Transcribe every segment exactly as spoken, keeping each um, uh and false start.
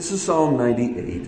This is Psalm ninety-eight.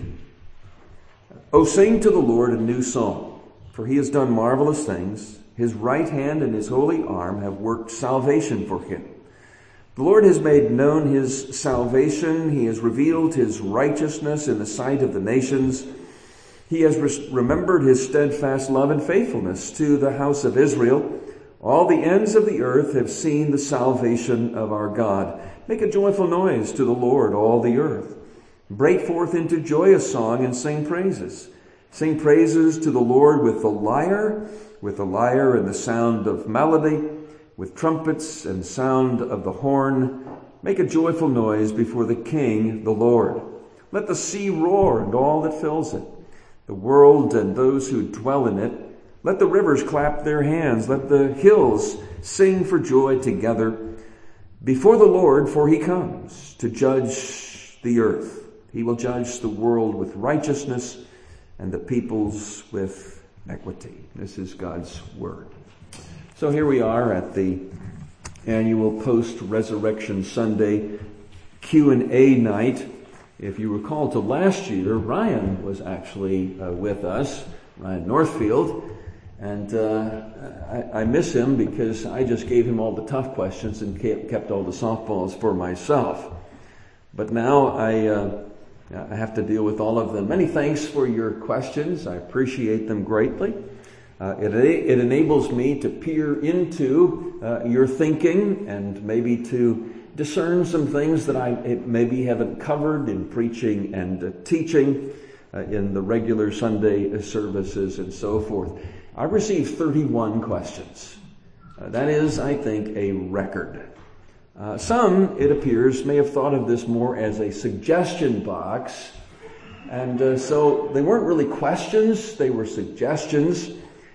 O sing to the Lord a new song, for he has done marvelous things. His right hand and his holy arm have worked salvation for him. The Lord has made known his salvation. He has revealed his righteousness in the sight of the nations. He has re- remembered his steadfast love and faithfulness to the house of Israel. All the ends of the earth have seen the salvation of our God. Make a joyful noise to the Lord, all the earth. Break forth into joyous song and sing praises. Sing praises to the Lord with the lyre, with the lyre and the sound of melody, with trumpets and sound of the horn. Make a joyful noise before the King, the Lord. Let the sea roar and all that fills it, the world and those who dwell in it. Let the rivers clap their hands. Let the hills sing for joy together before the Lord, for he comes to judge the earth. He will judge the world with righteousness and the peoples with equity. This is God's word. So here we are at the annual post-resurrection Sunday Q and A night. If you recall to last year, Ryan was actually uh, with us, Ryan Northfield. And uh, I, I miss him because I just gave him all the tough questions and kept all the softballs for myself. But now I... Uh, I have to deal with all of them. Many thanks for your questions. I appreciate them greatly. Uh, it, it enables me to peer into uh, your thinking and maybe to discern some things that I maybe haven't covered in preaching and uh, teaching uh, in the regular Sunday services and so forth. I received thirty-one questions. Uh, that is, I think, a record. Uh, some, it appears, may have thought of this more as a suggestion box. And uh, so they weren't really questions, they were suggestions.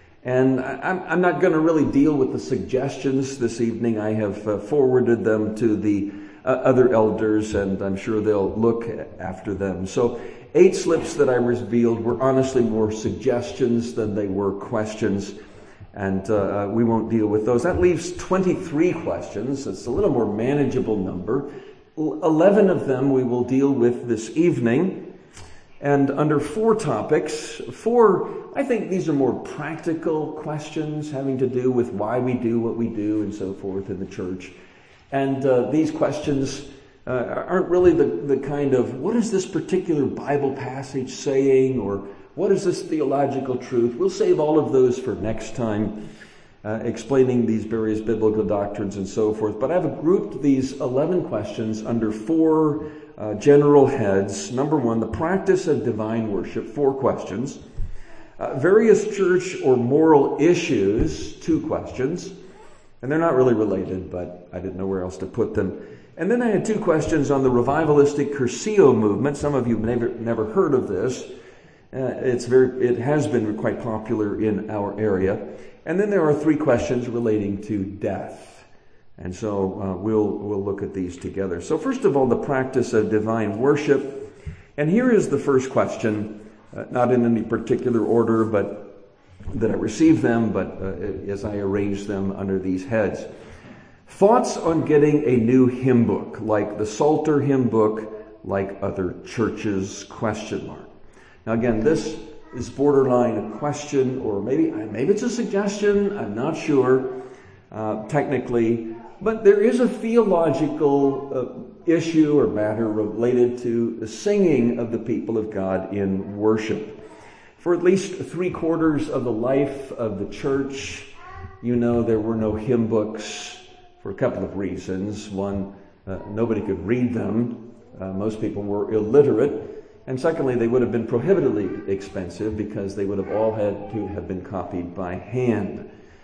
And I, I'm, I'm not going to really deal with the suggestions this evening. I have uh, forwarded them to the uh, other elders, and I'm sure they'll look after them. So eight slips that I revealed were honestly more suggestions than they were questions. And uh, we won't deal with those. That leaves twenty-three questions. It's a little more manageable number. eleven of them we will deal with this evening. And under four topics, four, I think these are more practical questions having to do with why we do what we do and so forth in the church. And uh, these questions uh, aren't really the, the kind of, what is this particular Bible passage saying, or what is this theological truth? We'll save all of those for next time, uh, explaining these various biblical doctrines and so forth. But I've grouped these eleven questions under four uh, general heads. Number one, the practice of divine worship, four questions. Uh, various church or moral issues, two questions. And they're not really related, but I didn't know where else to put them. And then I had two questions on the revivalistic Cursillo movement. Some of you have never, never heard of this. Uh, it's very, it has been quite popular in our area. And then there are three questions relating to death. And so uh, we'll, we'll look at these together. So first of all, the practice of divine worship. And here is the first question, uh, not in any particular order, but that I received them, but uh, as I arranged them under these heads. Thoughts on getting a new hymn book, like the Psalter hymn book, like other churches, question mark. Now again, this is borderline a question, or maybe maybe it's a suggestion, I'm not sure uh, technically, but there is a theological uh, issue or matter related to the singing of the people of God in worship. For at least three quarters of the life of the church, you know, there were no hymn books for a couple of reasons. One, uh, nobody could read them. Uh, most people were illiterate. And secondly, they would have been prohibitively expensive because they would have all had to have been copied by hand.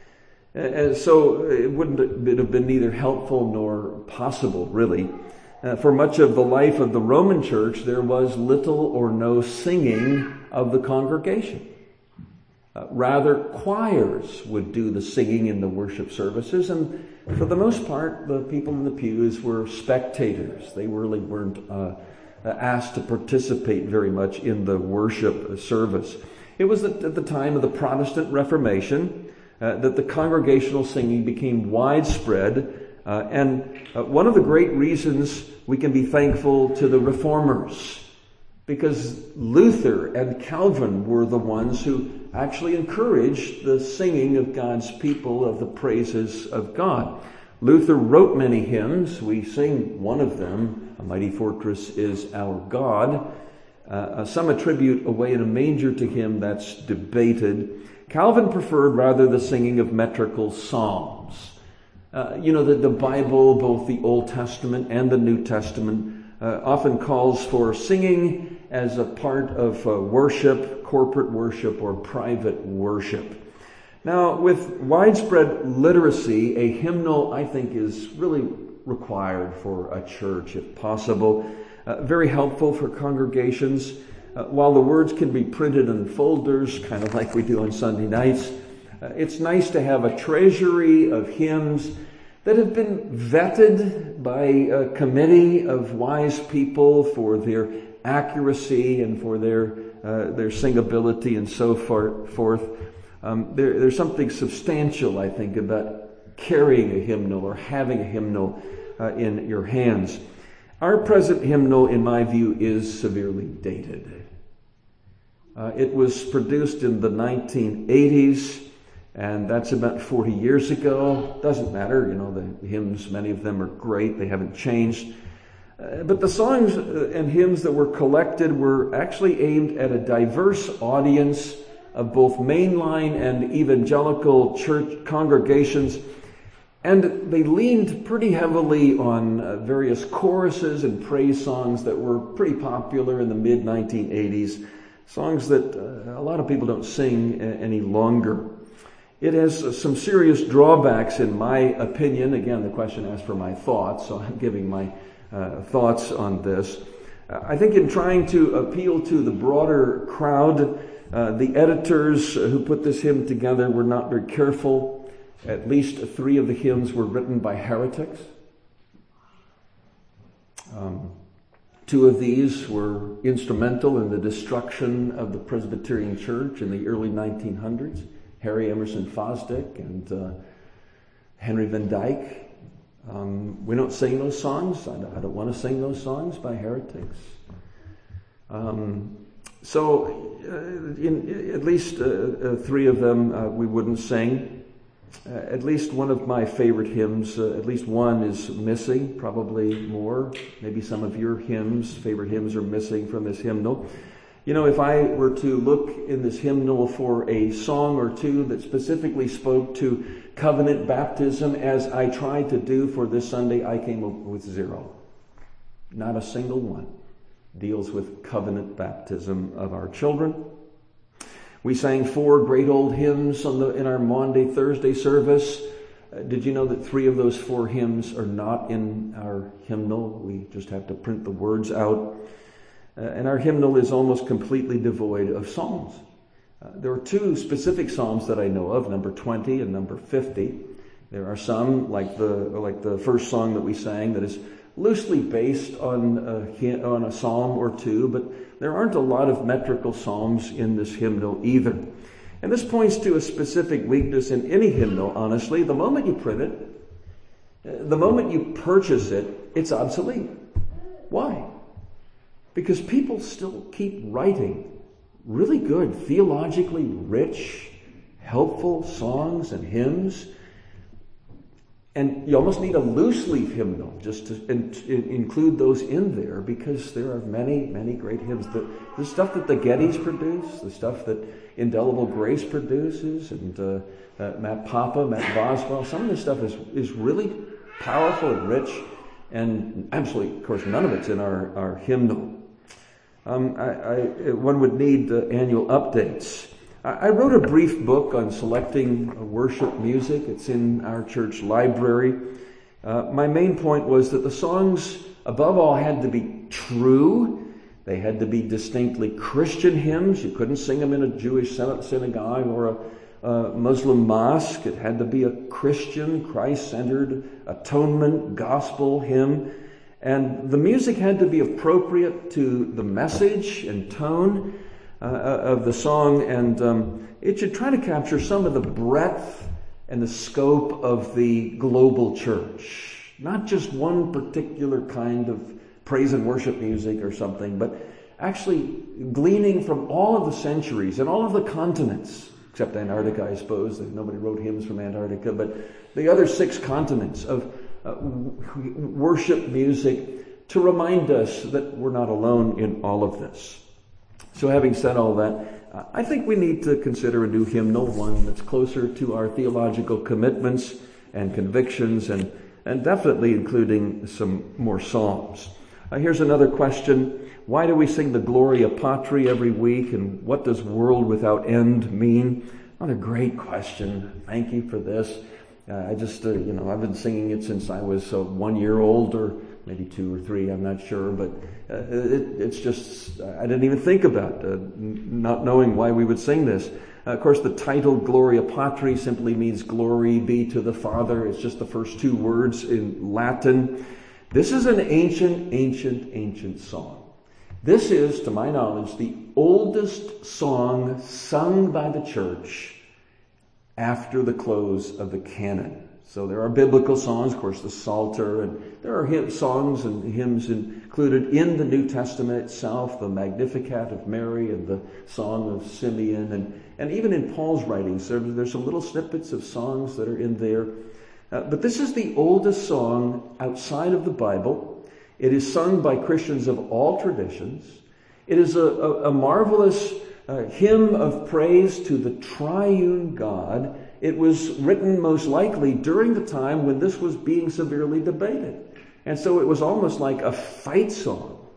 And so it wouldn't have been neither helpful nor possible, really. Uh, for much of the life of the Roman Church, there was little or no singing of the congregation. Uh, rather, choirs would do the singing in the worship services, and for the most part, the people in the pews were spectators. They really weren't uh, asked to participate very much in the worship service. It was at the time of the Protestant Reformation uh, that the congregational singing became widespread, uh, and uh, one of the great reasons we can be thankful to the reformers because Luther and Calvin were the ones who actually encouraged the singing of God's people of the praises of God. Luther wrote many hymns. We sing one of them, "A Mighty Fortress is Our God." Uh, some attribute "Away in a Manger" to him. That's debated. Calvin preferred rather the singing of metrical psalms. Uh, you know that the Bible, both the Old Testament and the New Testament, uh, often calls for singing as a part of uh, worship, corporate worship, or private worship. Now, with widespread literacy, a hymnal, I think, is really required for a church, if possible. Uh, very helpful for congregations. Uh, while the words can be printed in folders, kind of like we do on Sunday nights, uh, it's nice to have a treasury of hymns that have been vetted by a committee of wise people for their accuracy and for their uh, their singability and so far, forth. Um, there, there's something substantial, I think, about carrying a hymnal or having a hymnal uh, in your hands. Our present hymnal, in my view, is severely dated. Uh, it was produced in the nineteen eighties, and that's about forty years ago. Doesn't matter, you know, the hymns, many of them are great. They haven't changed. Uh, but the songs and hymns that were collected were actually aimed at a diverse audience of both mainline and evangelical church congregations. And they leaned pretty heavily on uh, various choruses and praise songs that were pretty popular in the mid nineteen eighties. Songs that uh, a lot of people don't sing a- any longer. It has uh, some serious drawbacks in my opinion. Again, the question asked for my thoughts, so I'm giving my uh, thoughts on this. Uh, I think in trying to appeal to the broader crowd, uh, the editors who put this hymn together were not very careful. At least three of the hymns were written by heretics. Um, two of these were instrumental in the destruction of the Presbyterian Church in the early nineteen hundreds. Harry Emerson Fosdick and uh, Henry Van Dyke. Um, we don't sing those songs. I don't, I don't want to sing those songs by heretics. Um, so, uh, in, at least uh, uh, three of them uh, we wouldn't sing. Uh, at least one of my favorite hymns, uh, at least one is missing, probably more. Maybe some of your hymns, favorite hymns, are missing from this hymnal. You know, if I were to look in this hymnal for a song or two that specifically spoke to covenant baptism, as I tried to do for this Sunday, I came up with zero. Not a single one deals with covenant baptism of our children. We sang four great old hymns on the, in our Maundy Thursday service. Uh, did you know that three of those four hymns are not in our hymnal? We just have to print the words out. Uh, and our hymnal is almost completely devoid of psalms. Uh, there are two specific psalms that I know of, number twenty and number fifty. There are some, like the like the first song that we sang, that is loosely based on a, on a psalm or two, but there aren't a lot of metrical psalms in this hymnal either. And this points to a specific weakness in any hymnal, honestly. The moment you print it, the moment you purchase it, it's obsolete. Why? Because people still keep writing really good, theologically rich, helpful songs and hymns. And you almost need a loose leaf hymnal just to in, in, include those in there, because there are many, many great hymns. The, the stuff that the Gettys produce, the stuff that Indelible Grace produces, and uh, uh, Matt Papa, Matt Boswell, some of this stuff is, is really powerful and rich, and absolutely, of course, none of it's in our, our hymnal. Um, I, I, one would need uh, annual updates. I wrote a brief book on selecting worship music. It's in our church library. Uh, my main point was that the songs, above all, had to be true. They had to be distinctly Christian hymns. You couldn't sing them in a Jewish synagogue or a, a Muslim mosque. It had to be a Christian, Christ-centered, atonement, gospel hymn. And the music had to be appropriate to the message and tone Uh, of the song, and um, it should try to capture some of the breadth and the scope of the global church. Not just one particular kind of praise and worship music or something, but actually gleaning from all of the centuries and all of the continents, except Antarctica, I suppose. Nobody wrote hymns from Antarctica, but the other six continents of uh, worship music to remind us that we're not alone in all of this. So having said all that, I think we need to consider a new hymnal, one that's closer to our theological commitments and convictions, and, and definitely including some more psalms. Uh, here's another question. Why do we sing the Gloria Patri every week, and what does world without end mean? Another great question. Thank you for this. Uh, I just, uh, you know, I've been singing it since I was uh, one year old, or maybe two or three, I'm not sure, but uh, it, it's just, I didn't even think about uh, not knowing why we would sing this. Uh, of course, the title Gloria Patri simply means glory be to the Father. It's just the first two words in Latin. This is an ancient, ancient, ancient song. This is, to my knowledge, the oldest song sung by the church after the close of the canon. So there are biblical songs, of course, the Psalter, and there are hymn, songs and hymns included in the New Testament itself, the Magnificat of Mary and the Song of Simeon, and, and even in Paul's writings, there, there's some little snippets of songs that are in there. Uh, but this is the oldest song outside of the Bible. It is sung by Christians of all traditions. It is a, a, a marvelous uh, hymn of praise to the triune God. It was written most likely during the time when this was being severely debated. And so it was almost like a fight song.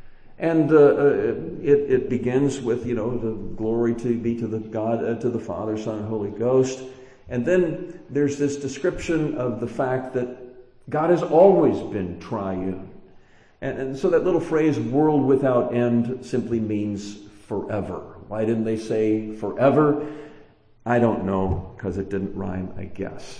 And uh, uh, it, it begins with, you know, the glory to be to the God, uh, to the Father, Son, and Holy Ghost. And then there's this description of the fact that God has always been triune. And, and so that little phrase, world without end, simply means forever. Why didn't they say forever? I don't know, because it didn't rhyme, I guess.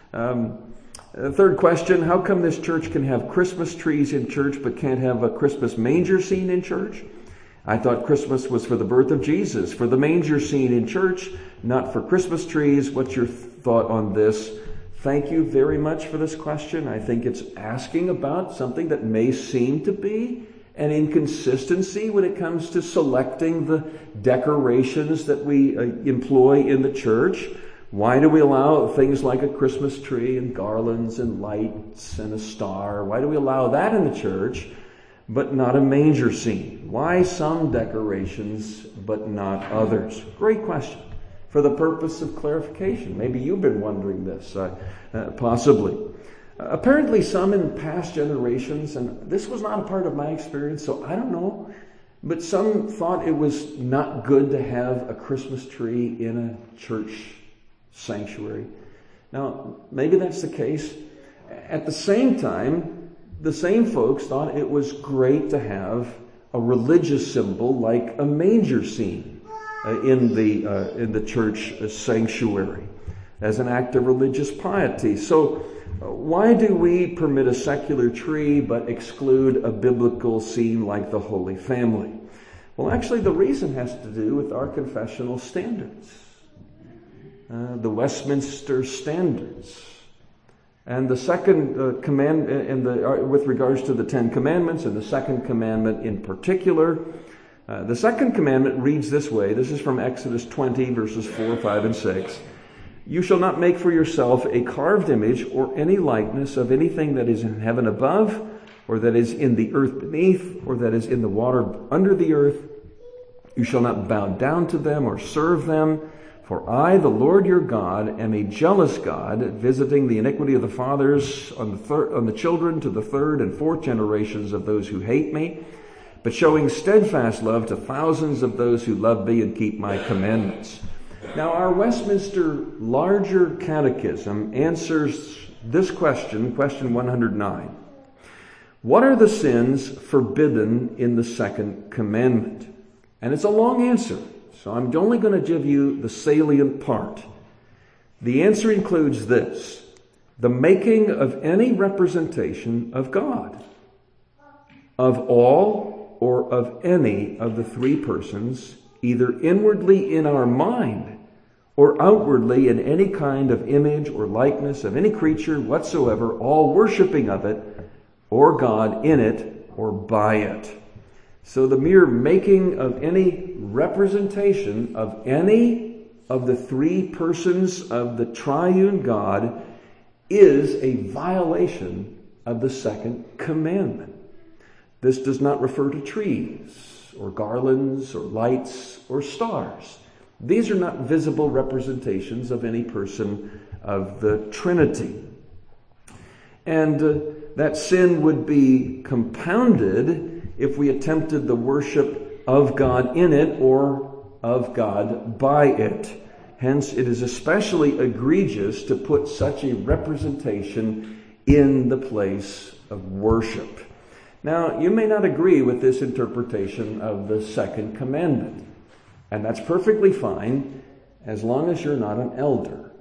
Um, third question, how come this church can have Christmas trees in church but can't have a Christmas manger scene in church? I thought Christmas was for the birth of Jesus, for the manger scene in church, not for Christmas trees. What's your thought on this? Thank you very much for this question. I think it's asking about something that may seem to be an inconsistency when it comes to selecting the decorations that we uh, employ in the church. Why do we allow things like a Christmas tree and garlands and lights and a star? Why do we allow that in the church, but not a manger scene? Why some decorations, but not others? Great question. For the purpose of clarification. Maybe you've been wondering this, uh, uh, possibly. Uh, apparently some in past generations, and this was not a part of my experience, so I don't know, but some thought it was not good to have a Christmas tree in a church sanctuary. Now, maybe that's the case. At the same time, the same folks thought it was great to have a religious symbol like a manger scene uh, in the uh, in the church sanctuary as an act of religious piety. So uh, why do we permit a secular tree but exclude a biblical scene like the Holy Family? Well, actually, the reason has to do with our confessional standards. Uh, the Westminster Standards. And the second uh, command, in the, uh, with regards to the Ten Commandments, and the second commandment in particular, uh, the second commandment reads this way. This is from Exodus twenty, verses four, five, and six. You shall not make for yourself a carved image or any likeness of anything that is in heaven above, or that is in the earth beneath, or that is in the water under the earth. You shall not bow down to them or serve them. For I, the Lord your God, am a jealous God, visiting the iniquity of the fathers on the, third, on the children to the third and fourth generations of those who hate me, but showing steadfast love to thousands of those who love me and keep my commandments. Now, our Westminster Larger Catechism answers this question, question one hundred nine. What are the sins forbidden in the second commandment? And it's a long answer. So I'm only going to give you the salient part. The answer includes this: the making of any representation of God, of all or of any of the three persons, either inwardly in our mind or outwardly in any kind of image or likeness of any creature whatsoever, all worshiping of it, or God in it or by it. So the mere making of any representation of any of the three persons of the triune God is a violation of the second commandment. This does not refer to trees or garlands or lights or stars. These are not visible representations of any person of the Trinity. And uh, that sin would be compounded if we attempted the worship of God in it or of God by it. Hence, it is especially egregious to put such a representation in the place of worship. Now, you may not agree with this interpretation of the second commandment, and that's perfectly fine as long as you're not an elder.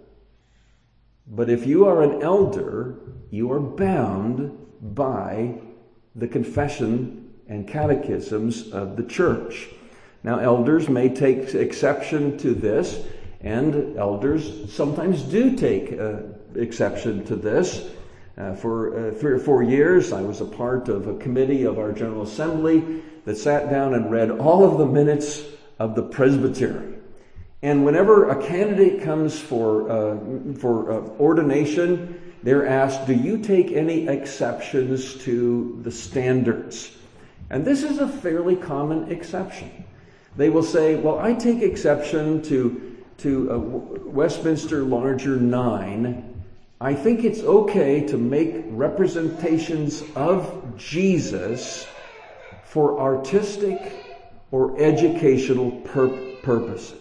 But if you are an elder, you are bound by the confession and catechisms of the church. Now, elders may take exception to this, and elders sometimes do take uh, exception to this. Uh, for uh, three or four years, I was a part of a committee of our General Assembly that sat down and read all of the minutes of the presbytery. And whenever a candidate comes for uh, for uh, ordination, they're asked, do you take any exceptions to the standards? And this is a fairly common exception. They will say, well, I take exception to, to uh, Westminster Larger nine. I think it's okay to make representations of Jesus for artistic or educational pur- purposes.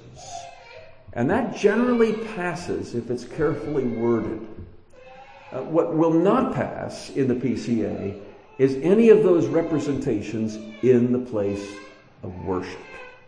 And that generally passes if it's carefully worded. Uh, what will not pass in the P C A is any of those representations in the place of worship.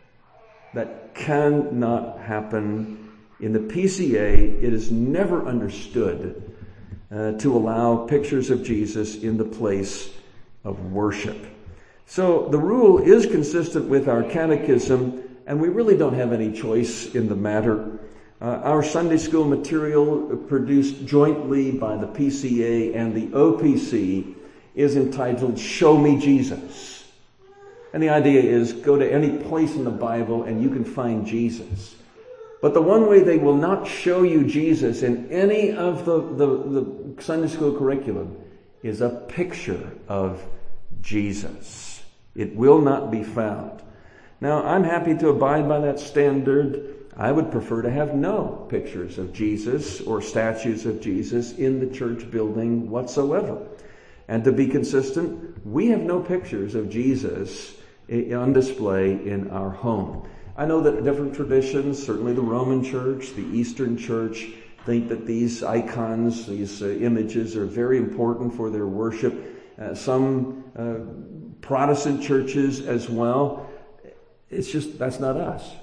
That cannot happen in the P C A. It is never understood uh, to allow pictures of Jesus in the place of worship. So the rule is consistent with our catechism, and we really don't have any choice in the matter. Uh, our Sunday school material, produced jointly by the P C A and the O P C, is entitled Show Me Jesus. And the idea is, go to any place in the Bible and you can find Jesus. But the one way they will not show you Jesus in any of the, the, the Sunday school curriculum is a picture of Jesus. It will not be found. Now, I'm happy to abide by that standard. I would prefer to have no pictures of Jesus or statues of Jesus in the church building whatsoever. And to be consistent, we have no pictures of Jesus on display in our home. I know that different traditions, certainly the Roman Church, the Eastern Church, think that these icons, these uh, images are very important for their worship. Uh, some uh, Protestant churches as well. It's just, that's not us.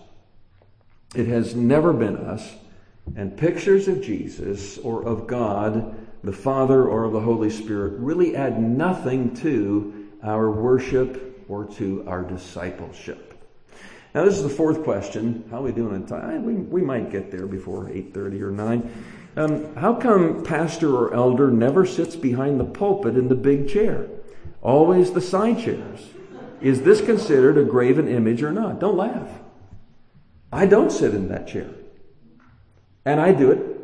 It has never been us. And pictures of Jesus or of God, the Father or of the Holy Spirit, really add nothing to our worship or to our discipleship. Now, this is the fourth question. How are we doing in time? We, we might get there before eight thirty or nine. Um, how come pastor or elder never sits behind the pulpit in the big chair? Always the side chairs. Is this considered a graven image or not? Don't laugh. I don't sit in that chair. And I do it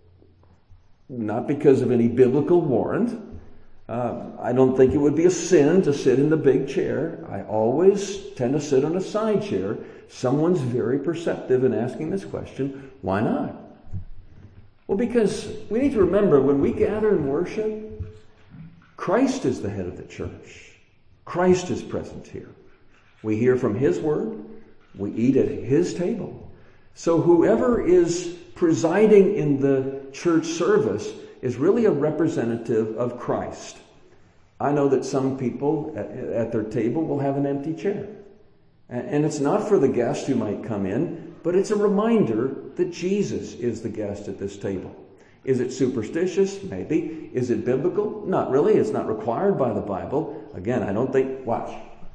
not because of any biblical warrant. Uh, I don't think it would be a sin to sit in the big chair. I always tend to sit on a side chair. Someone's very perceptive in asking this question. Why not? Well, because we need to remember when we gather and worship, Christ is the head of the church. Christ is present here. We hear from His word. We eat at His table. So whoever is presiding in the church service is really a representative of Christ. I know that some people at, at their table will have an empty chair. And it's not for the guest who might come in, but it's a reminder that Jesus is the guest at this table. Is it superstitious? Maybe. Is it biblical? Not really. It's not required by the Bible. Again, I don't think, watch.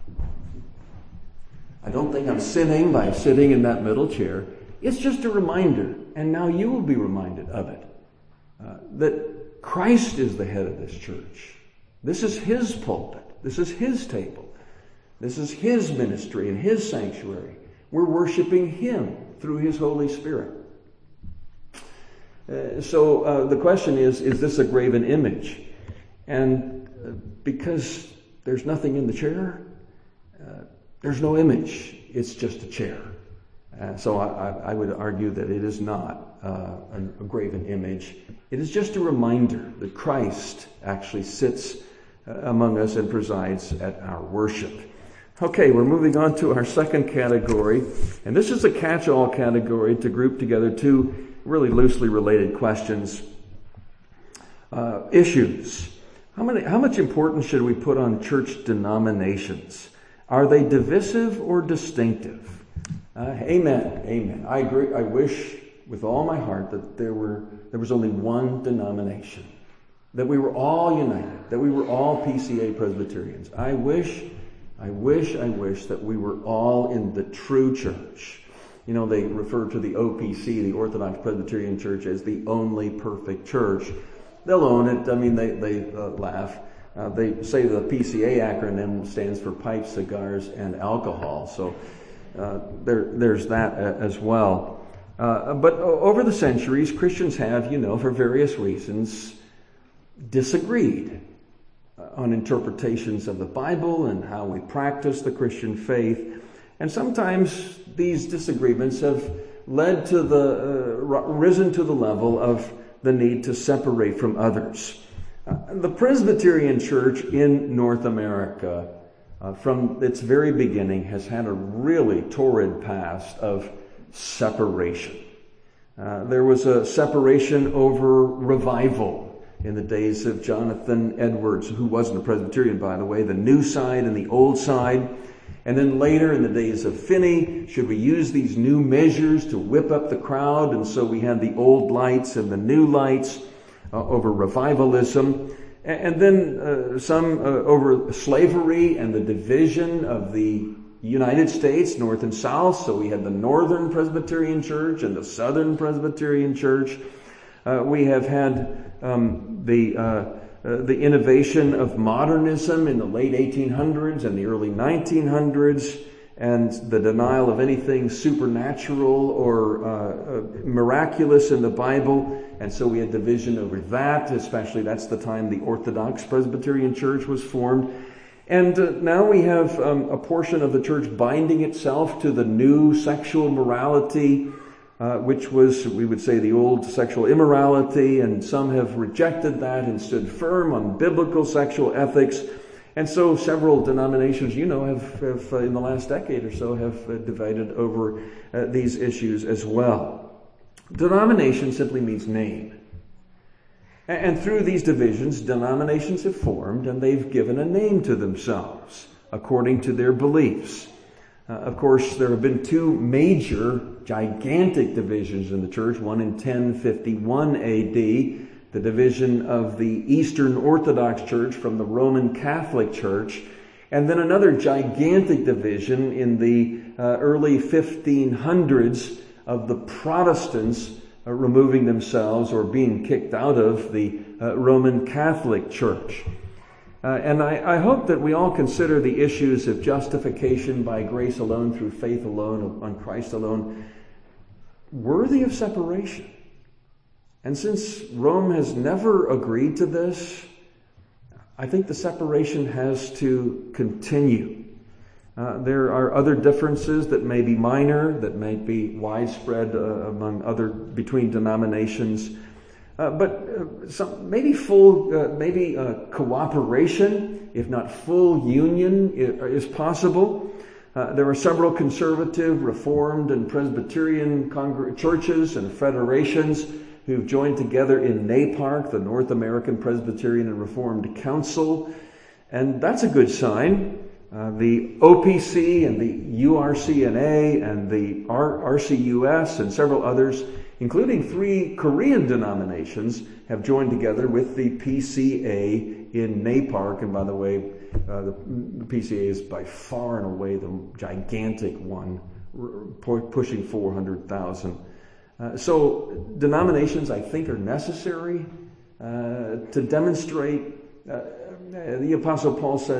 I don't think I'm sinning by sitting in that middle chair. It's just a reminder, and now you will be reminded of it, uh, that Christ is the head of this church. This is His pulpit. This is His table. This is His ministry and His sanctuary. We're worshiping Him through His Holy Spirit. Uh, so uh, the question is, is this a graven image? And uh, because there's nothing in the chair, uh, there's no image. It's just a chair. Uh, so I, I would argue that it is not uh, a, a graven image. It is just a reminder that Christ actually sits uh, among us and presides at our worship. Okay, we're moving on to our second category, and this is a catch-all category to group together two really loosely related questions. Uh, issues. How many? How much importance should we put on church denominations? Are they divisive or distinctive? Uh, amen. Amen. I agree. I wish with all my heart that there were there was only one denomination, that we were all united, that we were all P C A Presbyterians. I wish, I wish, I wish that we were all in the true church. You know, they refer to the O P C, the Orthodox Presbyterian Church, as the only perfect church. They'll own it. I mean, they they uh, laugh. Uh, they say the P C A acronym stands for pipe, cigars, and alcohol. So. Uh, there, there's that as well. Uh, but over the centuries, Christians have, you know, for various reasons, disagreed on interpretations of the Bible and how we practice the Christian faith. And sometimes these disagreements have led to the, uh, risen to the level of the need to separate from others. Uh, the Presbyterian Church in North America Uh, from its very beginning has had a really torrid past of separation. Uh, there was a separation over revival in the days of Jonathan Edwards, who wasn't a Presbyterian, by the way, the new side and the old side. And then later in the days of Finney, should we use these new measures to whip up the crowd? And so we had the old lights and the new lights uh, over revivalism. And then uh, some uh, over slavery and the division of the United States, North and South. So we had the Northern Presbyterian Church and the Southern Presbyterian Church. Uh, we have had um, the uh, uh, the innovation of modernism in the late eighteen hundreds and the early nineteen hundreds, and the denial of anything supernatural or uh, uh, miraculous in the Bible. And so we had division over that, especially that's the time the Orthodox Presbyterian Church was formed. And uh, now we have um, a portion of the church binding itself to the new sexual morality, uh, which was, we would say, the old sexual immorality, and some have rejected that and stood firm on biblical sexual ethics. And so several denominations, you know, have, have uh, in the last decade or so, have uh, divided over uh, these issues as well. Denomination simply means name. And through these divisions, denominations have formed and they've given a name to themselves according to their beliefs. Uh, of course, there have been two major, gigantic divisions in the church, one in ten fifty-one A D, the division of the Eastern Orthodox Church from the Roman Catholic Church, and then another gigantic division in the uh, early fifteen hundreds of the Protestants uh, removing themselves or being kicked out of the uh, Roman Catholic Church. Uh, and I, I hope that we all consider the issues of justification by grace alone, through faith alone, on Christ alone, worthy of separation. And since Rome has never agreed to this, I think the separation has to continue. Uh, there are other differences that may be minor, that may be widespread uh, among other between denominations, uh, but uh, some, maybe full, uh, maybe uh, cooperation, if not full union, is possible. Uh, there are several conservative, Reformed, and Presbyterian congr- churches and federations who've joined together in NAPARC, the North American Presbyterian and Reformed Council, and that's a good sign. Uh, the O P C and the U R C N A and the R C U S and several others, including three Korean denominations, have joined together with the P C A in NAPARC. And by the way, uh, the, the P C A is by far and away the gigantic one, r- pushing four hundred thousand. Uh, so denominations, I think, are necessary uh, to demonstrate. Uh, the Apostle Paul says,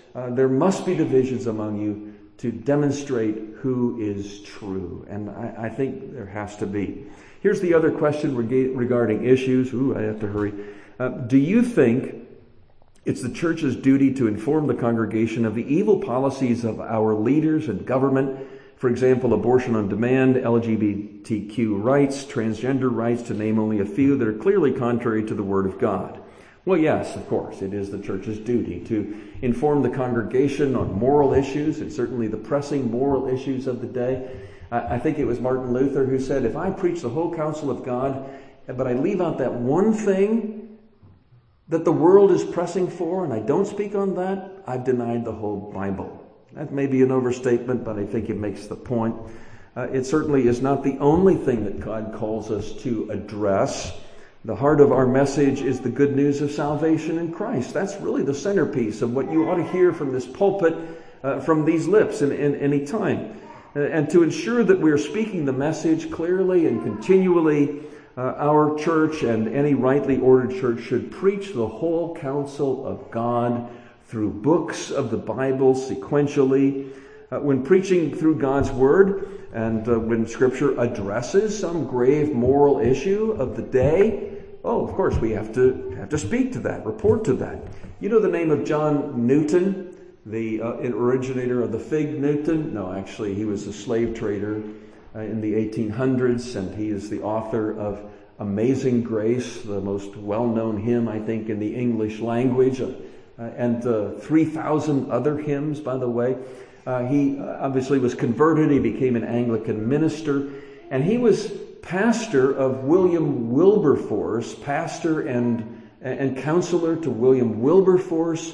uh, there must be divisions among you to demonstrate who is true. And I, I think there has to be. Here's the other question reg- regarding issues. Ooh, I have to hurry. Uh, do you think it's the church's duty to inform the congregation of the evil policies of our leaders and government? For example, abortion on demand, L G B T Q rights, transgender rights, to name only a few that are clearly contrary to the Word of God. Well, yes, of course, it is the church's duty to inform the congregation on moral issues, and certainly the pressing moral issues of the day. I think it was Martin Luther who said, if I preach the whole counsel of God, but I leave out that one thing that the world is pressing for, and I don't speak on that, I've denied the whole Bible. That may be an overstatement, but I think it makes the point. Uh, it certainly is not the only thing that God calls us to address. The heart of our message is the good news of salvation in Christ. That's really the centerpiece of what you ought to hear from this pulpit, uh, from these lips in, in any time. Uh, and to ensure that we are speaking the message clearly and continually, uh, our church and any rightly ordered church should preach the whole counsel of God through books of the Bible sequentially. Uh, when preaching through God's Word, and uh, when Scripture addresses some grave moral issue of the day, oh, of course, we have to have to speak to that, report to that. You know the name of John Newton, the uh, originator of the fig Newton? No, actually, he was a slave trader uh, in the eighteen hundreds, and he is the author of Amazing Grace, the most well-known hymn, I think, in the English language, uh, and uh, three thousand other hymns, by the way. Uh, he obviously was converted. He became an Anglican minister, and he was pastor of William Wilberforce, pastor and and counselor to William Wilberforce,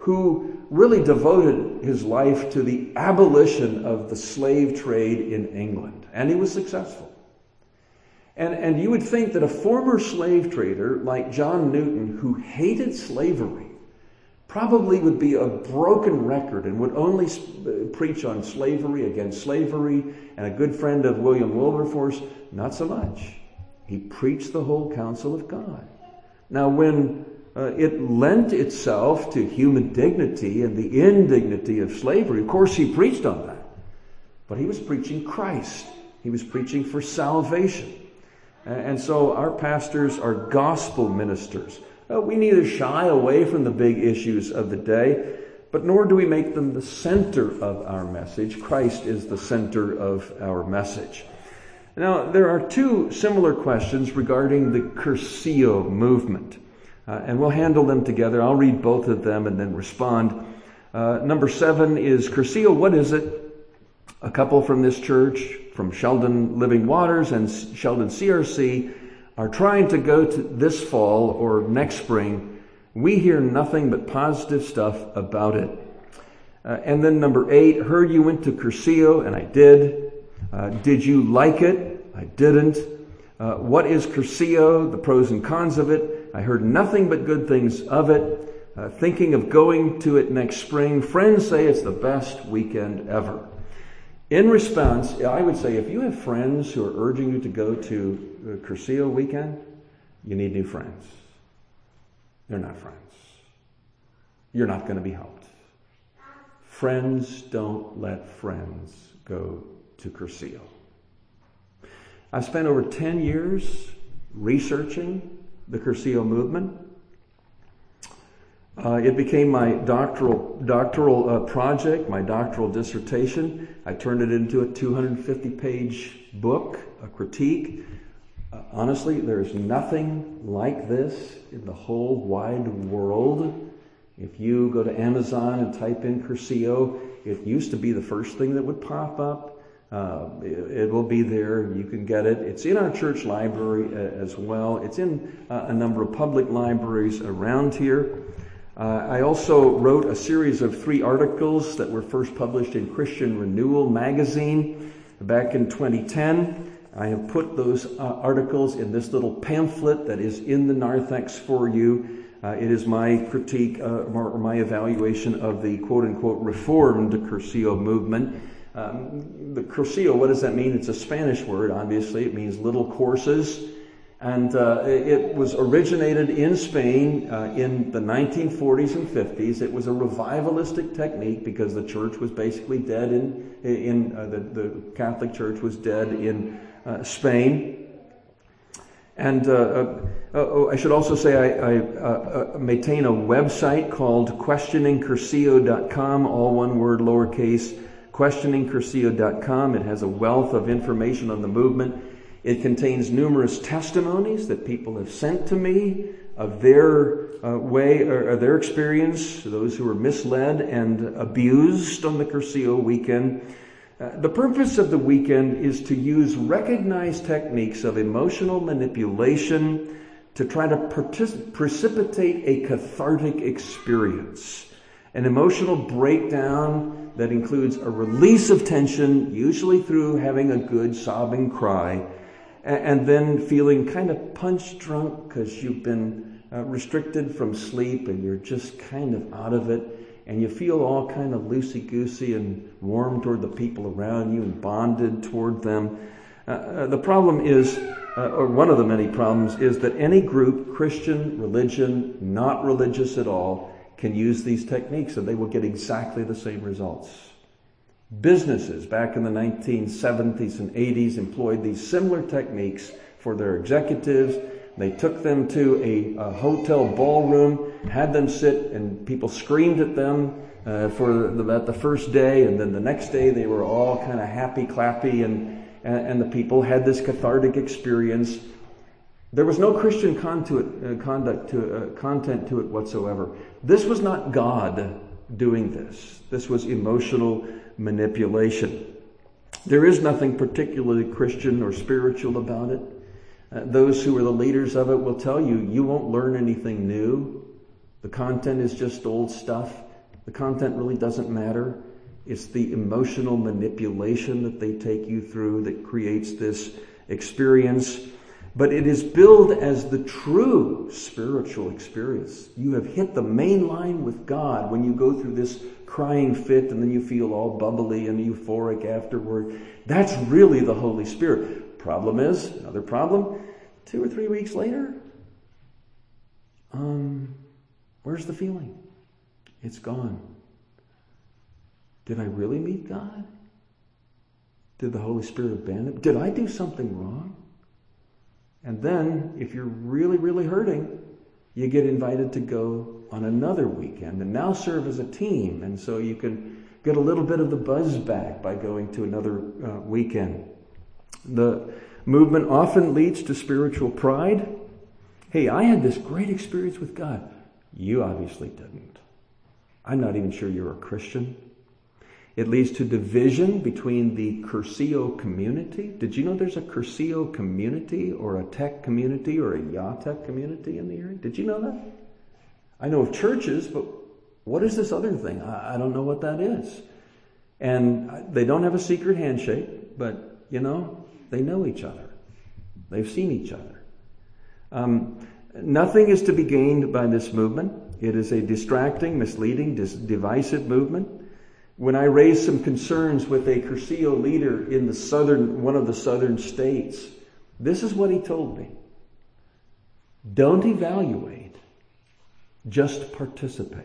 who really devoted his life to the abolition of the slave trade in England, and he was successful. And and you would think that a former slave trader like John Newton, who hated slavery, probably would be a broken record and would only sp- preach on slavery, against slavery, and a good friend of William Wilberforce. Not so much. He preached the whole counsel of God. Now, when uh, it lent itself to human dignity and the indignity of slavery, of course he preached on that. But he was preaching Christ. He was preaching for salvation. And so our pastors are gospel ministers. Uh, we neither shy away from the big issues of the day, but nor do we make them the center of our message. Christ is the center of our message. Now, there are two similar questions regarding the Cursillo movement, uh, and we'll handle them together. I'll read both of them and then respond. Uh, number seven is, Cursillo, what is it? A couple from this church, from Sheldon Living Waters and Sheldon C R C, are trying to go to this fall or next spring. We hear nothing but positive stuff about it. Uh, and then number eight, heard you went to Cursillo, and I did. Uh, did you like it? I didn't. Uh, what is Cursillo? The pros and cons of it. I heard nothing but good things of it. Uh, thinking of going to it next spring. Friends say it's the best weekend ever. In response, I would say if you have friends who are urging you to go to Cursillo weekend, you need new friends. They're not friends. You're not going to be helped. Friends don't let friends go to Cursillo. I've spent over ten years researching the Cursillo movement. Uh, it became my doctoral doctoral uh, project, my doctoral dissertation. I turned it into a two hundred fifty page book, a critique. Uh, honestly, there's nothing like this in the whole wide world. If you go to Amazon and type in Cursillo, it used to be the first thing that would pop up. Uh, it, it will be there. You can get it. It's in our church library uh, as well. It's in uh, a number of public libraries around here. Uh, I also wrote a series of three articles that were first published in Christian Renewal magazine back in twenty ten. I have put those uh, articles in this little pamphlet that is in the narthex for you. Uh, it is my critique uh, or my evaluation of the quote-unquote reformed Cursillo movement. Um, the Cursillo, what does that mean? It's a Spanish word, obviously. It means little courses. And uh, it was originated in Spain uh, in the nineteen forties and fifties. It was a revivalistic technique because the church was basically dead in, in uh, the, the Catholic Church was dead in uh, Spain. And uh, uh, oh, I should also say I, I uh, uh, maintain a website called questioning cursillo dot com, all one word, lowercase, questioning cursillo dot com. It has a wealth of information on the movement. It contains numerous testimonies that people have sent to me of their uh, way or, or their experience, those who were misled and abused on the Cursillo weekend. Uh, the purpose of the weekend is to use recognized techniques of emotional manipulation to try to partic- precipitate a cathartic experience, an emotional breakdown that includes a release of tension, usually through having a good sobbing cry, and then feeling kind of punch drunk because you've been uh, restricted from sleep and you're just kind of out of it, and you feel all kind of loosey-goosey and warm toward the people around you and bonded toward them. Uh, uh, the problem is, uh, or one of the many problems, is that any group, Christian, religion, not religious at all, can use these techniques and they will get exactly the same results. Businesses back in the nineteen seventies and eighties employed these similar techniques for their executives. They took them to a, a hotel ballroom, had them sit, and people screamed at them uh, for the, about the first day, and then the next day they were all kind of happy, clappy, and, and, and the people had this cathartic experience. There was no Christian conduct, uh, conduct to, uh, content to it whatsoever. This was not God doing this. This was emotional manipulation. There is nothing particularly Christian or spiritual about it. Uh, those who are the leaders of it will tell you, you won't learn anything new. The content is just old stuff. The content really doesn't matter. It's the emotional manipulation that they take you through that creates this experience. But it is billed as the true spiritual experience. You have hit the main line with God when you go through this crying fit and then you feel all bubbly and euphoric afterward. That's really the Holy Spirit. Problem is, another problem, two or three weeks later, um, where's the feeling? It's gone. Did I really meet God? Did the Holy Spirit abandon? Did I do something wrong? And then, if you're really, really hurting, you get invited to go on another weekend and now serve as a team. And so you can get a little bit of the buzz back by going to another uh, weekend. The movement often leads to spiritual pride. Hey, I had this great experience with God. You obviously didn't. I'm not even sure you're a Christian. It leads to division between the Cursillo community. Did you know there's a Cursillo community or a tech community or a YaTech community in the area? Did you know that? I know of churches, but what is this other thing? I, I don't know what that is. And they don't have a secret handshake, but, you know, they know each other. They've seen each other. Um, nothing is to be gained by this movement. It is a distracting, misleading, dis- divisive movement. When I raised some concerns with a Cursillo leader in the southern, one of the southern states, this is what he told me. Don't evaluate, just participate.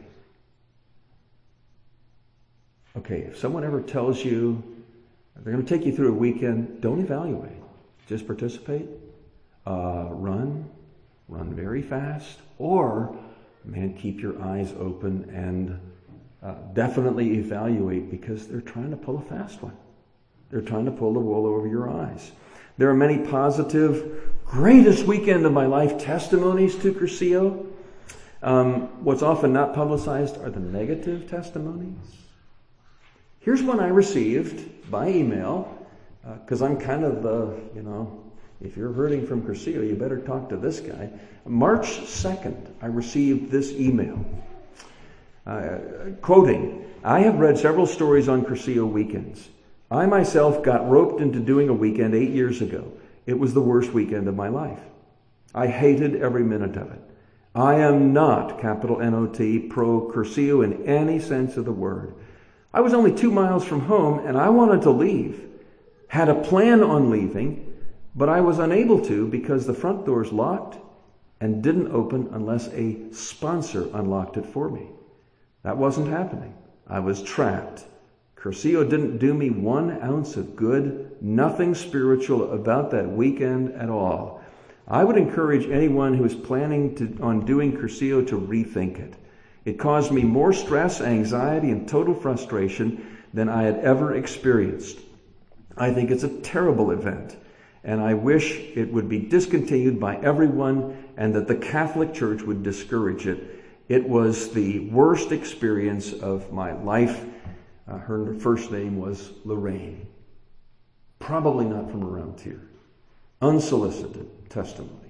Okay, if someone ever tells you they're going to take you through a weekend, don't evaluate, just participate. Uh, run, run very fast, or, man, keep your eyes open and Uh, definitely evaluate, because they're trying to pull a fast one. They're trying to pull the wool over your eyes. There are many positive, greatest weekend of my life testimonies to Cursillo. Um, what's often not publicized are the negative testimonies. Here's one I received by email, because uh, I'm kind of the, you know, if you're hurting from Cursillo, you better talk to this guy. March second, I received this email. Uh, quoting, I have read several stories on Cursillo weekends. I myself got roped into doing a weekend eight years ago. It was the worst weekend of my life. I hated every minute of it. I am not, capital N O T, pro Cursillo in any sense of the word. I was only two miles from home and I wanted to leave. Had a plan on leaving, But I was unable to because the front door's locked and didn't open unless a sponsor unlocked it for me. That wasn't happening. I was trapped. Cursillo didn't do me one ounce of good, nothing spiritual about that weekend at all. I would encourage anyone who is planning to, on doing Cursillo to rethink it. It caused me more stress, anxiety, and total frustration than I had ever experienced. I think it's a terrible event, and I wish it would be discontinued by everyone and that the Catholic Church would discourage it. It was the worst experience of my life. Uh, her first name was Lorraine. Probably not from around here. Unsolicited testimony.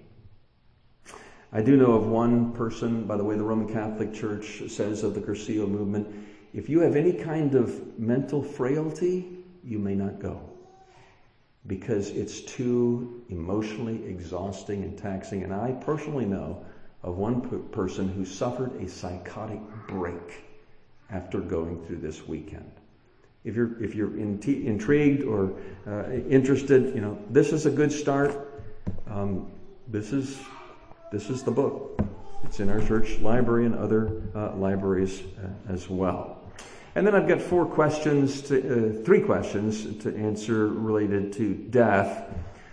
I do know of one person, by the way, the Roman Catholic Church says of the Cursillo movement, if you have any kind of mental frailty, you may not go. Because it's too emotionally exhausting and taxing. And I personally know of one p- person who suffered a psychotic break after going through this weekend. If you're if you're in t- intrigued or uh, interested, you know, this is a good start. Um, this is this is the book. It's in our church library and other uh, libraries uh, as well. And then I've got four questions, to, uh, three questions to answer related to death.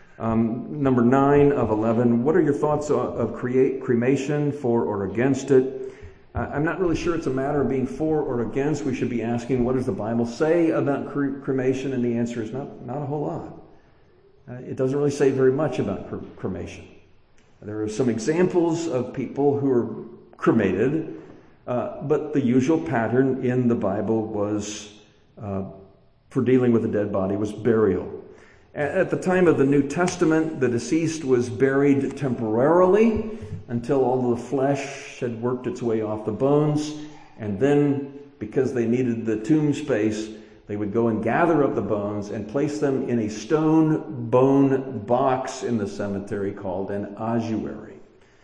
Um, number nine of eleven. What are your thoughts of, of create, cremation, for or against it? Uh, I'm not really sure it's a matter of being for or against. We should be asking, what does the Bible say about cre- cremation? And the answer is not, not a whole lot. Uh, it doesn't really say very much about cre- cremation. There are some examples of people who are cremated, uh, but the usual pattern in the Bible was, uh, for dealing with a dead body, was burial. At the time of the New Testament, the deceased was buried temporarily until all the flesh had worked its way off the bones. And then, because they needed the tomb space, they would go and gather up the bones and place them in a stone bone box in the cemetery called an ossuary.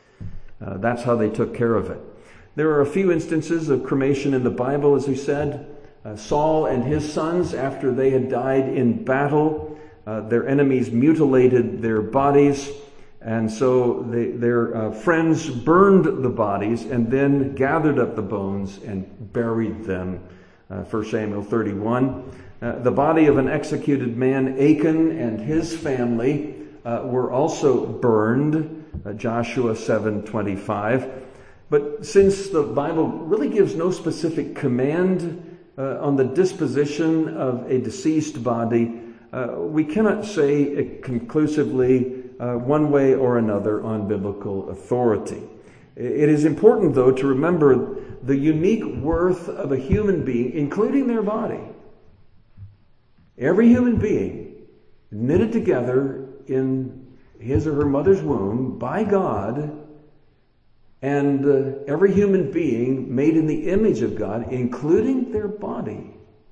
Uh, that's how they took care of it. There are a few instances of cremation in the Bible, as we said. Uh, Saul and his sons, after they had died in battle, Uh, their enemies mutilated their bodies, and so they, their uh, friends burned the bodies and then gathered up the bones and buried them. Uh, First Samuel thirty-one. Uh, the body of an executed man, Achan, and his family uh, were also burned. Uh, Joshua seven twenty-five. But since the Bible really gives no specific command uh, on the disposition of a deceased body, Uh, we cannot say it conclusively uh, one way or another on biblical authority. It is important, though, to remember the unique worth of a human being, including their body. Every human being knitted together in his or her mother's womb by God, and uh, every human being made in the image of God, including their body.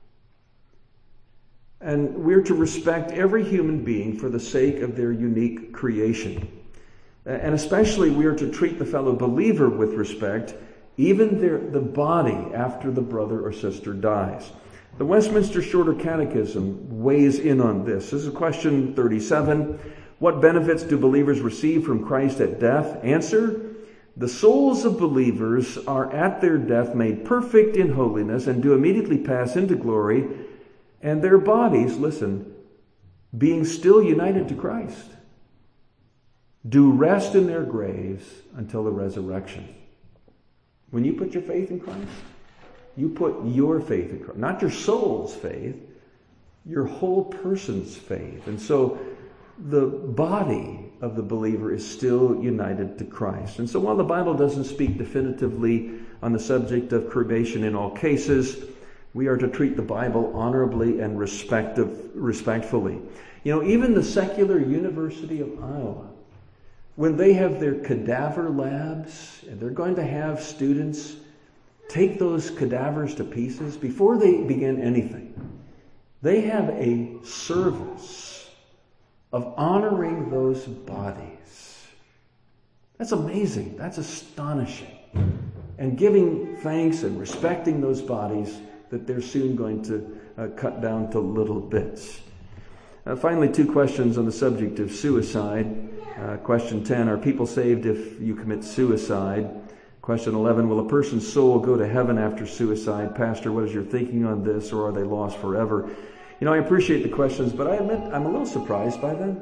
And we're to respect every human being for the sake of their unique creation. And especially we are to treat the fellow believer with respect, even their, the body after the brother or sister dies. The Westminster Shorter Catechism weighs in on this. This is question thirty-seven. What benefits do believers receive from Christ at death? Answer: the souls of believers are at their death made perfect in holiness and do immediately pass into glory, and their bodies, listen, being still united to Christ, do rest in their graves until the resurrection. When you put your faith in Christ, you put your faith in Christ, not your soul's faith, your whole person's faith. And so the body of the believer is still united to Christ. And so while the Bible doesn't speak definitively on the subject of cremation in all cases, we are to treat the Bible honorably and respective, respectfully. You know, even the secular University of Iowa, when they have their cadaver labs, and they're going to have students take those cadavers to pieces before they begin anything, they have a service of honoring those bodies. That's amazing. That's astonishing. And giving thanks and respecting those bodies that they're soon going to uh, cut down to little bits. Uh, finally, two questions on the subject of suicide. Uh, question ten, are people saved if you commit suicide? Question eleven, will a person's soul go to heaven after suicide? Pastor, what is your thinking on this, or are they lost forever? You know, I appreciate the questions, but I admit I'm a little surprised by them.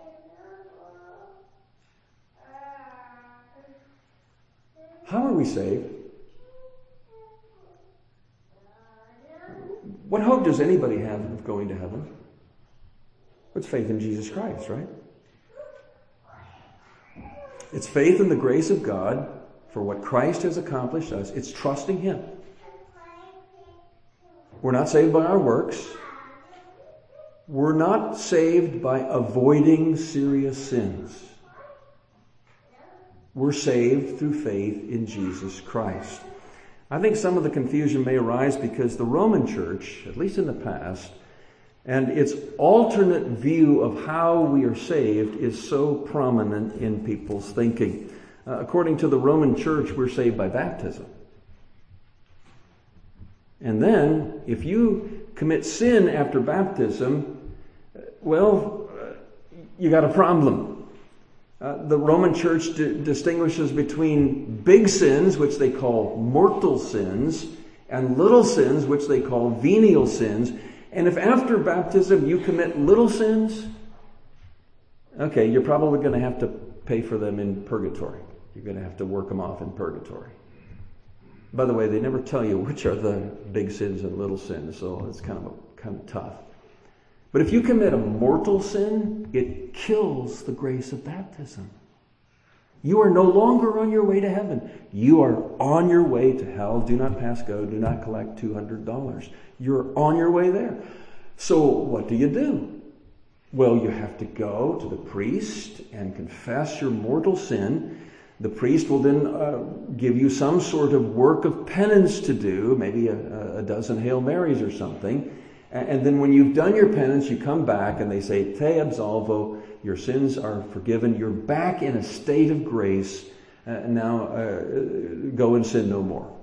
How are we saved? What hope does anybody have of going to heaven? It's faith in Jesus Christ, right? It's faith in the grace of God for what Christ has accomplished us. It's trusting Him. We're not saved by our works. We're not saved by avoiding serious sins. We're saved through faith in Jesus Christ. I think some of the confusion may arise because the Roman Church, at least in the past, and its alternate view of how we are saved is so prominent in people's thinking. Uh, according to the Roman Church, we're saved by baptism. And then, if you commit sin after baptism, well, uh, you got a problem. Uh, the Roman Church d- distinguishes between big sins, which they call mortal sins, and little sins, which they call venial sins. And if after baptism you commit little sins, okay, you're probably going to have to pay for them in purgatory. You're going to have to work them off in purgatory. By the way, they never tell you which are the big sins and little sins, so it's kind of a, kind of tough. But if you commit a mortal sin, it kills the grace of baptism. You are no longer on your way to heaven. You are on your way to hell. Do not pass go. Do not collect two hundred dollars. You're on your way there. So what do you do? Well, you have to go to the priest and confess your mortal sin. The priest will then uh, give you some sort of work of penance to do, maybe a, a dozen Hail Marys or something. And then when you've done your penance, you come back and they say, Te absolvo, your sins are forgiven. You're back in a state of grace. Uh, now uh, go and sin no more.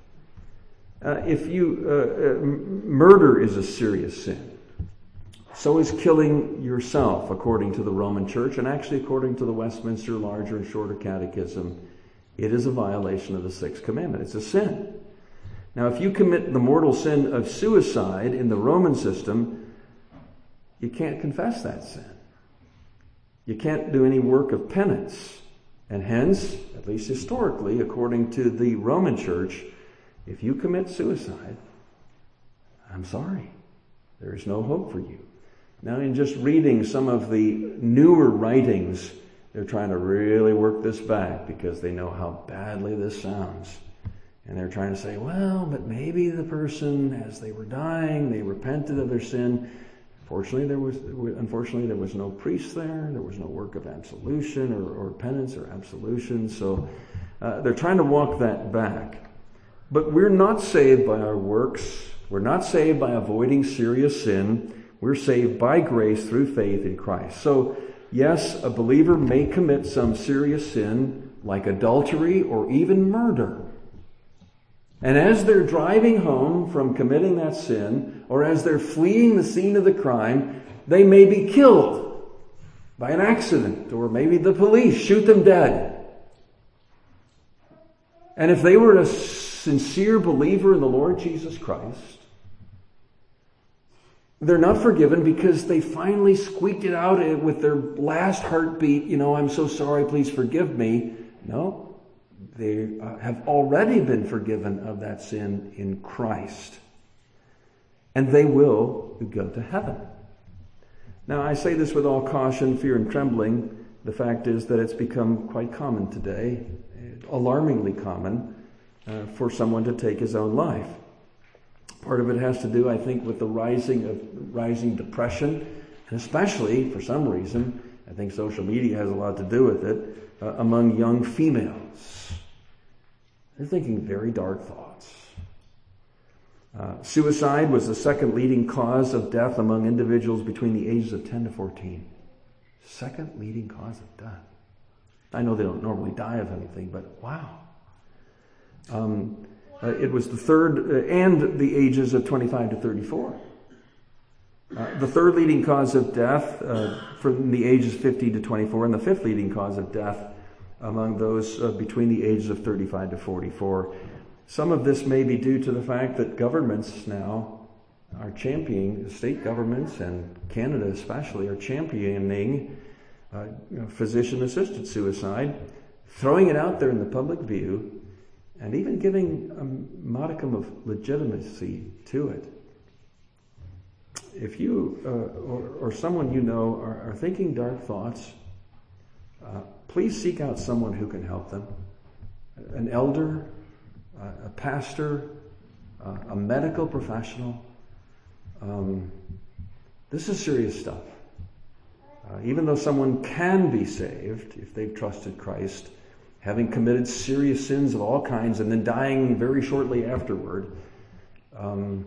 Uh, if you, uh, uh, murder is a serious sin. So is killing yourself, according to the Roman Church, and actually according to the Westminster Larger and Shorter Catechism. It is a violation of the Sixth Commandment. It's a sin. Now, if you commit the mortal sin of suicide in the Roman system, you can't confess that sin. You can't do any work of penance. And hence, at least historically, according to the Roman Church, if you commit suicide, I'm sorry, there is no hope for you. Now, in just reading some of the newer writings, they're trying to really work this back because they know how badly this sounds. And they're trying to say, well, but maybe the person, as they were dying, they repented of their sin. Fortunately, there was, unfortunately, there was no priest there. There was no work of absolution or, or penance or absolution. So uh, they're trying to walk that back. But we're not saved by our works. We're not saved by avoiding serious sin. We're saved by grace through faith in Christ. So, yes, a believer may commit some serious sin, like adultery or even murder. And as they're driving home from committing that sin, or as they're fleeing the scene of the crime, they may be killed by an accident, or maybe the police shoot them dead. And if they were a sincere believer in the Lord Jesus Christ, they're not forgiven because they finally squeaked it out with their last heartbeat, you know, I'm so sorry, please forgive me. No, they have already been forgiven of that sin in Christ. And they will go to heaven. Now, I say this with all caution, fear, and trembling. The fact is that it's become quite common today, alarmingly common, uh, for someone to take his own life. Part of it has to do, I think, with the rising of rising depression, and especially, for some reason, I think social media has a lot to do with it, uh, among young females. They're thinking very dark thoughts. Uh, suicide was the second leading cause of death among individuals between the ages of ten to fourteen. Second leading cause of death. I know they don't normally die of anything, but wow. Um, Uh, it was the third, uh, and the ages of twenty-five to thirty-four. Uh, the third leading cause of death uh, from the ages fifty to twenty-four, and the fifth leading cause of death among those uh, between the ages of thirty-five to forty-four. Some of this may be due to the fact that governments now are championing, state governments and Canada especially, are championing uh, you know, physician-assisted suicide, throwing it out there in the public view, and even giving a modicum of legitimacy to it. If you uh, or, or someone you know are, are thinking dark thoughts, uh, please seek out someone who can help them. An elder, uh, a pastor, uh, a medical professional. Um, this is serious stuff. Uh, even though someone can be saved if they've trusted Christ, having committed serious sins of all kinds and then dying very shortly afterward, um,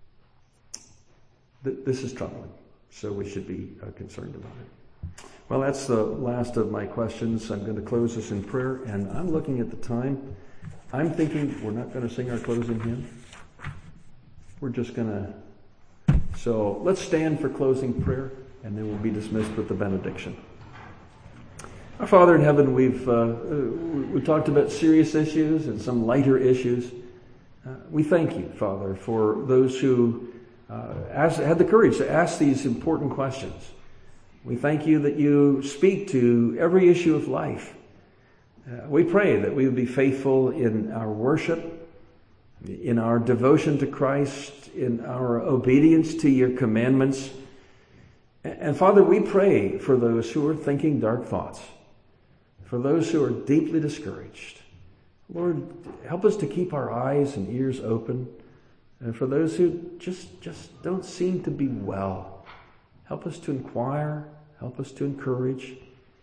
th- this is troubling. So we should be uh, concerned about it. Well, that's the last of my questions. I'm going to close this in prayer, and I'm looking at the time. I'm thinking we're not going to sing our closing hymn. We're just going to... So let's stand for closing prayer, and then we'll be dismissed with the benediction. Our Father in heaven, we've uh, we talked about serious issues and some lighter issues. Uh, we thank you, Father, for those who uh, asked, had the courage to ask these important questions. We thank you that you speak to every issue of life. Uh, we pray that we would be faithful in our worship, in our devotion to Christ, in our obedience to your commandments. And Father, we pray for those who are thinking dark thoughts, for those who are deeply discouraged. Lord, help us to keep our eyes and ears open. And for those who just, just don't seem to be well, help us to inquire, help us to encourage.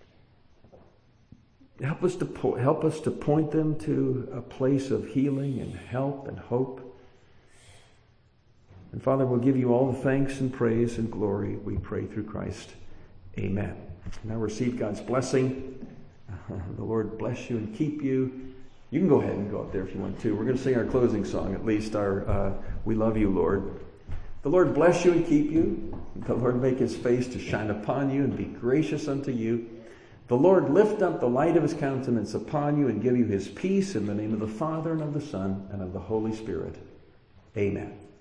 Help us to po- help us to point them to a place of healing and help and hope. And Father, we'll give you all the thanks and praise and glory, we pray through Christ. Amen. Now receive God's blessing. The Lord bless you and keep you. You can go ahead and go up there if you want to. We're going to sing our closing song, at least our uh, We Love You, Lord. The Lord bless you and keep you. The Lord make his face to shine upon you and be gracious unto you. The Lord lift up the light of his countenance upon you and give you his peace in the name of the Father and of the Son and of the Holy Spirit. Amen.